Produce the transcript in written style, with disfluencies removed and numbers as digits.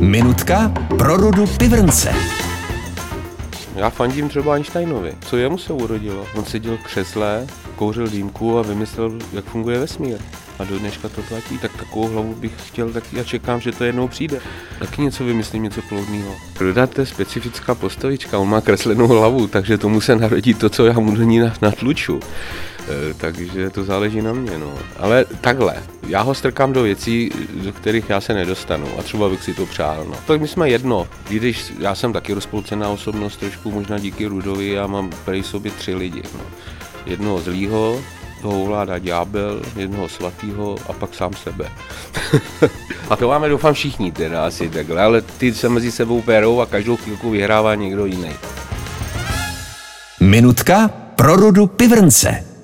Minutka pro Rudu Pivrnce. Já fandím třeba Einsteinovi. Co jemu se urodilo? On seděl v křesle, kouřil dýmku a vymyslel, jak funguje vesmír. A do dneška to platí, tak takovou hlavu bych chtěl taky a čekám, že to jednou přijde. Taky něco vymyslím, něco kloudného. Rodat je specifická postavička, on má kreslenou hlavu, takže tomu se narodí to, co já mu do ní natluču. Takže to záleží na mě, no. Ale takhle, já ho strkám do věcí, do kterých já se nedostanu a třeba bych si to přál, no. Tak my jsme jedno, když já jsem taky rozpolcená osobnost, trošku možná díky Rudovi, já mám prej sobě 3 lidi, no. Jednoho zlýho, toho ovládá ďábel, jednoho svatýho a pak sám sebe. A to máme doufám všichni teda asi takhle, ale ty se mezi sebou perou a každou chvilku vyhrává někdo jiný. Minutka pro Rudu Pivrnce.